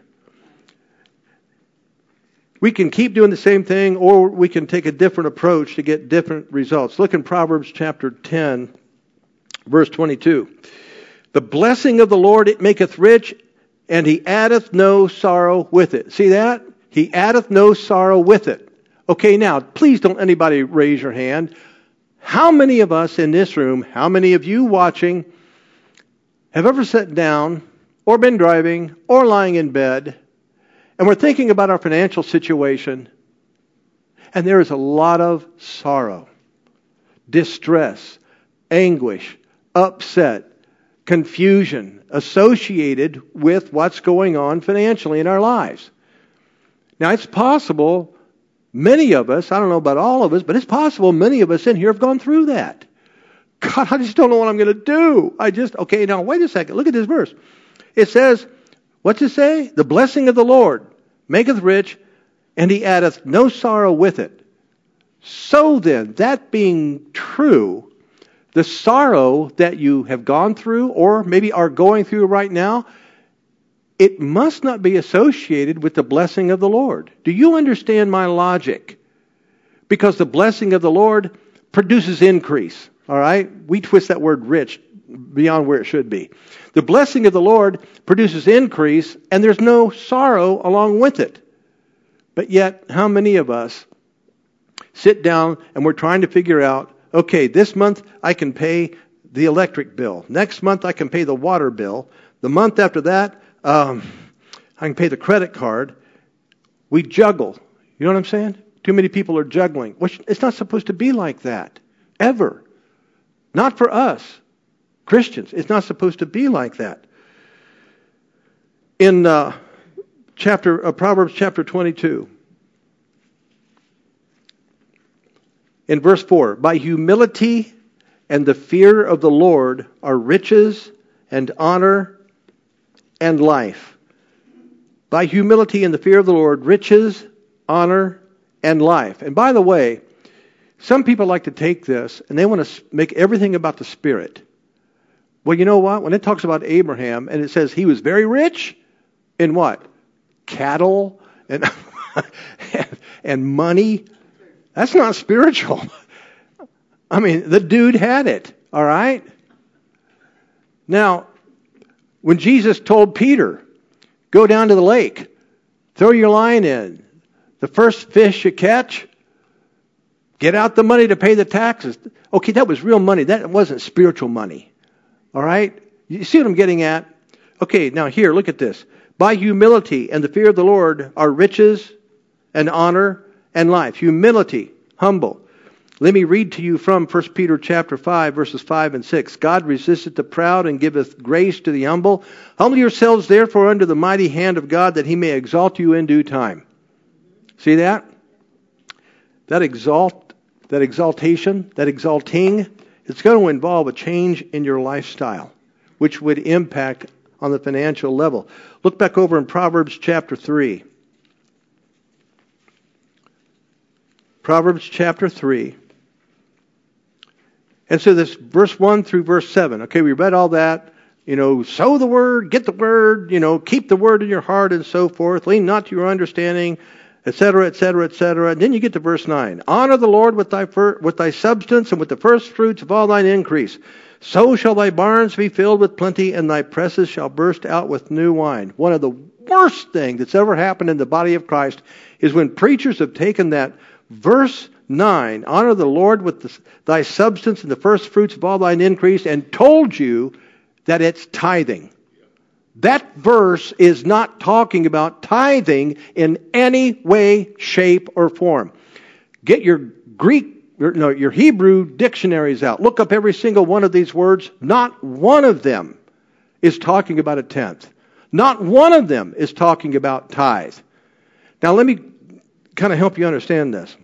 We can keep doing the same thing, or we can take a different approach to get different results. Look in Proverbs chapter ten, verse twenty-two. The blessing of the Lord, it maketh rich, and He addeth no sorrow with it. See that? He addeth no sorrow with it. Okay, now, please don't anybody raise your hand. How many of us in this room, how many of you watching, have ever sat down or been driving or lying in bed and we're thinking about our financial situation and there is a lot of sorrow, distress, anguish, upset, confusion associated with what's going on financially in our lives? Now, it's possible many of us, I don't know about all of us, but it's possible many of us in here have gone through that. God, I just don't know what I'm going to do. I just, okay, now wait a second. Look at this verse. It says, what's it say? The blessing of the Lord maketh rich, and He addeth no sorrow with it. So then, that being true, the sorrow that you have gone through, or maybe are going through right now, it must not be associated with the blessing of the Lord. Do you understand my logic? Because the blessing of the Lord produces increase. All right? We twist that word rich beyond where it should be. The blessing of the Lord produces increase, and there's no sorrow along with it. But yet, how many of us sit down and we're trying to figure out, okay, this month I can pay the electric bill. Next month I can pay the water bill. The month after that, Um, I can pay the credit card. We juggle. You know what I'm saying? Too many people are juggling. Which it's not supposed to be like that. Ever. Not for us. Christians. It's not supposed to be like that. In uh, chapter uh, Proverbs chapter twenty-two. In verse four. By humility and the fear of the Lord are riches and honor and life. By humility and the fear of the Lord, riches, honor, and life. And by the way, some people like to take this and they want to make everything about the Spirit. Well, you know what? When it talks about Abraham and it says he was very rich in what? Cattle and, and money. That's not spiritual. I mean, the dude had it. All right? Now, when Jesus told Peter, go down to the lake, throw your line in, the first fish you catch, Get out the money to pay the taxes. Okay, that was real money. That wasn't spiritual money. All right? You see what I'm getting at? Okay, now here, look at this. By humility and the fear of the Lord are riches and honor and life. Humility, humble. Let me read to you from First Peter chapter five, verses five and six. God resisteth the proud and giveth grace to the humble. Humble yourselves therefore under the mighty hand of God, that he may exalt you in due time. See that? That exalt, that exaltation, that exalting, it's going to involve a change in your lifestyle, which would impact on the financial level. Look back over in Proverbs chapter three. Proverbs chapter three. And so this verse one through verse seven. Okay, we read all that. You know, sow the word, get the word, you know, keep the word in your heart and so forth. Lean not to your understanding, et cetera, et cetera, et cetera. And then you get to verse nine. Honor the Lord with thy fir- with thy substance and with the first fruits of all thine increase. So shall thy barns be filled with plenty, and thy presses shall burst out with new wine. One of the worst things that's ever happened in the body of Christ is when preachers have taken that verse nine, honor the Lord with the, thy substance and the first fruits of all thine increase, and told you that it's tithing. That verse is not talking about tithing in any way, shape, or form. Get your Greek, your, no, your Hebrew dictionaries out. Look up every single one of these words. Not one of them is talking about a tenth. Not one of them is talking about tithe. Now let me kind of help you understand this.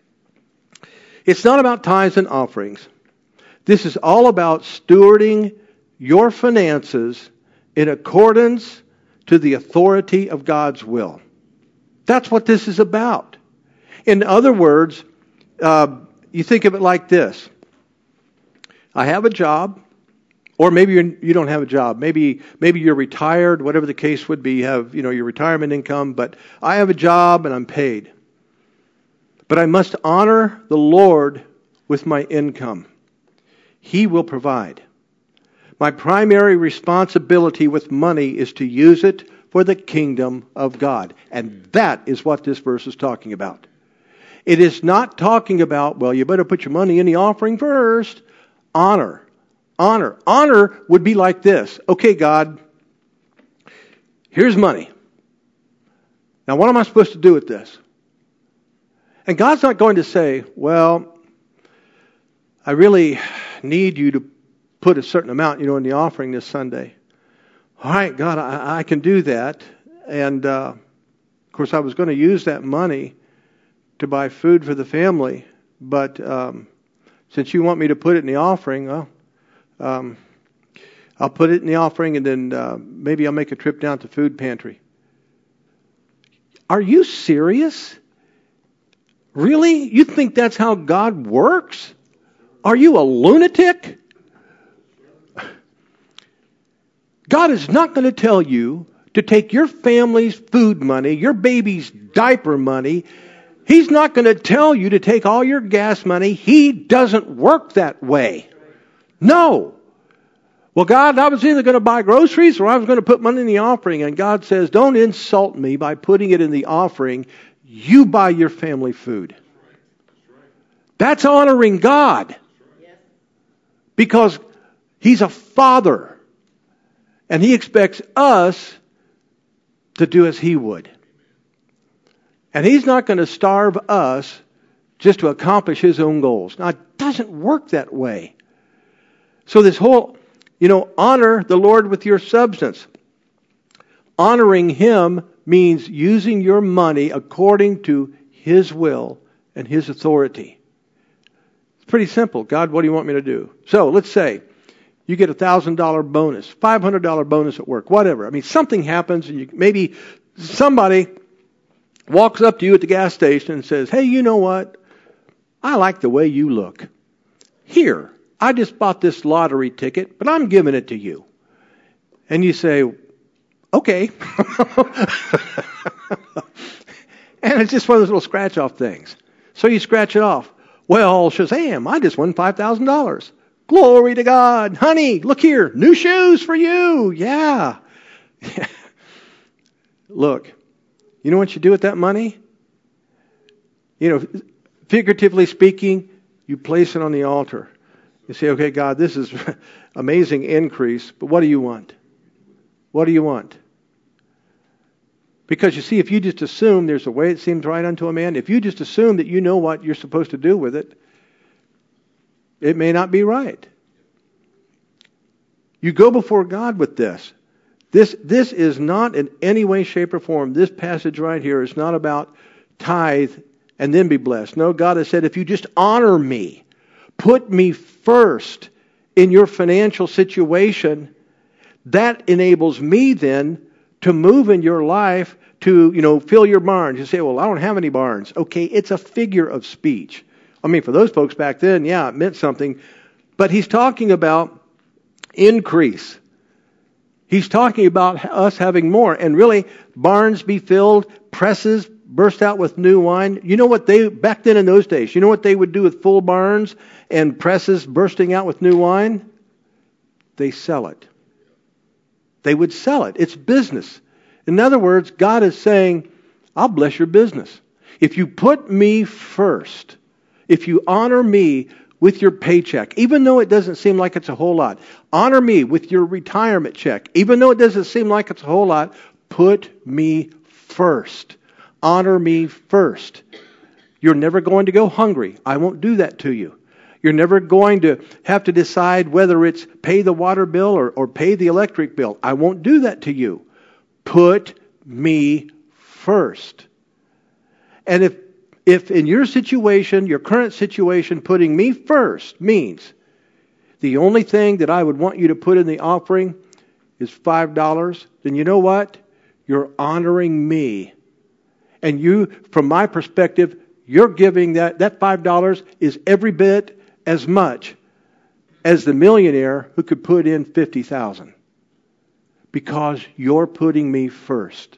It's not about tithes and offerings. This is all about stewarding your finances in accordance to the authority of God's will. That's what this is about. In other words, uh, you think of it like this. I have a job, or maybe you're, you don't have a job. Maybe maybe you're retired, whatever the case would be. You have, you know, your retirement income, but I have a job and I'm paid. But I must honor the Lord with my income. He will provide. My primary responsibility with money is to use it for the kingdom of God. And that is what this verse is talking about. It is not talking about, well, you better put your money in the offering first. Honor. Honor. Honor would be like this. Okay, God, here's money. Now, what am I supposed to do with this? And God's not going to say, well, I really need you to put a certain amount, you know, in the offering this Sunday. All right, God, I, I can do that. And, uh, of course, I was going to use that money to buy food for the family. But um, since you want me to put it in the offering, well, um, I'll put it in the offering, and then uh, maybe I'll make a trip down to food pantry. Are you serious? Really? You think that's how God works? Are you a lunatic? God is not going to tell you to take your family's food money, your baby's diaper money. He's not going to tell you to take all your gas money. He doesn't work that way. No. Well, God, I was either going to buy groceries or I was going to put money in the offering. And God says, don't insult me by putting it in the offering. You buy your family food. That's honoring God. Because He's a father. And He expects us to do as He would. And He's not going to starve us just to accomplish His own goals. Now, it doesn't work that way. So this whole, you know, honor the Lord with your substance. Honoring Him means using your money according to His will and His authority. It's pretty simple. God, what do you want me to do? So let's say you get a one thousand dollars bonus, five hundred dollars bonus at work, whatever. I mean, something happens and you, maybe somebody walks up to you at the gas station and says, hey, you know what? I like the way you look. Here, I just bought this lottery ticket, but I'm giving it to you. And you say, okay. And it's just one of those little scratch-off things. So you scratch it off. Well, Shazam, I just won five thousand dollars. Glory to God. Honey, look here. New shoes for you. Yeah. Look, you know what you do with that money? You know, Figuratively speaking, you place it on the altar. You say, okay, God, this is amazing increase, but what do you want? What do you want? Because you see, if you just assume there's a way it seems right unto a man, if you just assume that you know what you're supposed to do with it, it may not be right. You go before God with this. This, this is not in any way, shape, or form. This passage right here is not about tithe and then be blessed. No, God has said, if you just honor me, put me first in your financial situation, that enables me then to move in your life to, you know, fill your barns. You say, well, I don't have any barns. Okay, it's a figure of speech. I mean, for those folks back then, yeah, it meant something. But he's talking about increase. He's talking about us having more. And really, barns be filled, presses burst out with new wine. You know what they, back then in those days, you know what they would do with full barns and presses bursting out with new wine? They sell it. They would sell it. It's business. In other words, God is saying, I'll bless your business. If you put me first, if you honor me with your paycheck, even though it doesn't seem like it's a whole lot, honor me with your retirement check, even though it doesn't seem like it's a whole lot, put me first. Honor me first. You're never going to go hungry. I won't do that to you. You're never going to have to decide whether it's pay the water bill or, or pay the electric bill. I won't do that to you. Put me first. And if if in your situation, your current situation, putting me first means the only thing that I would want you to put in the offering is five dollars, then you know what? You're honoring me. And you, from my perspective, you're giving that, that five dollars is every bit as much as the millionaire who could put in fifty thousand dollars. Because you're putting me first.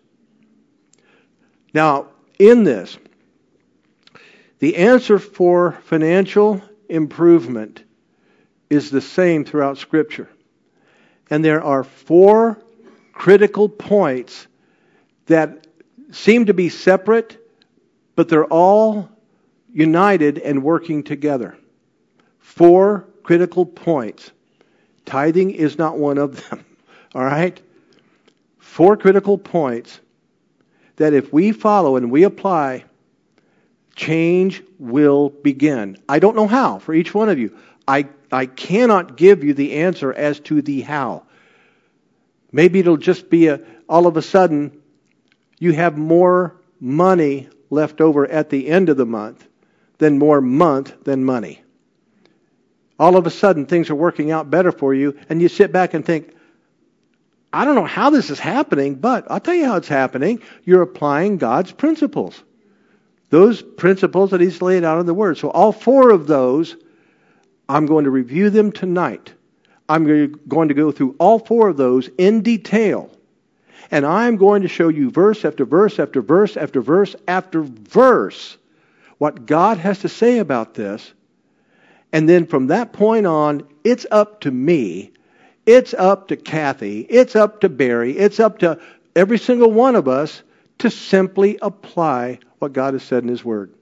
Now, in this, the answer for financial improvement is the same throughout Scripture. And there are four critical points that seem to be separate, but they're all united and working together. Four critical points. Tithing is not one of them. All right? Four critical points that if we follow and we apply, change will begin. I don't know how for each one of you. I, I cannot give you the answer as to the how. Maybe it'll just be a, all of a sudden you have more money left over at the end of the month than more month than money. All of a sudden things are working out better for you and you sit back and think, I don't know how this is happening, but I'll tell you how it's happening. You're applying God's principles. Those principles that He's laid out in the Word. So all four of those, I'm going to review them tonight. I'm going to go through all four of those in detail. And I'm going to show you verse after verse after verse after verse after verse what God has to say about this. And then from that point on, it's up to me. It's up to Kathy. It's up to Barry. It's up to every single one of us to simply apply what God has said in His Word.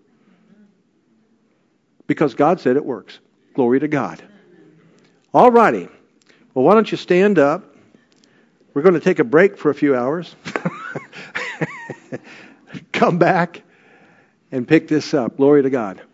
Because God said it works. Glory to God. All righty. Well, why don't you stand up? We're going to take a break for a few hours. Come back and pick this up. Glory to God.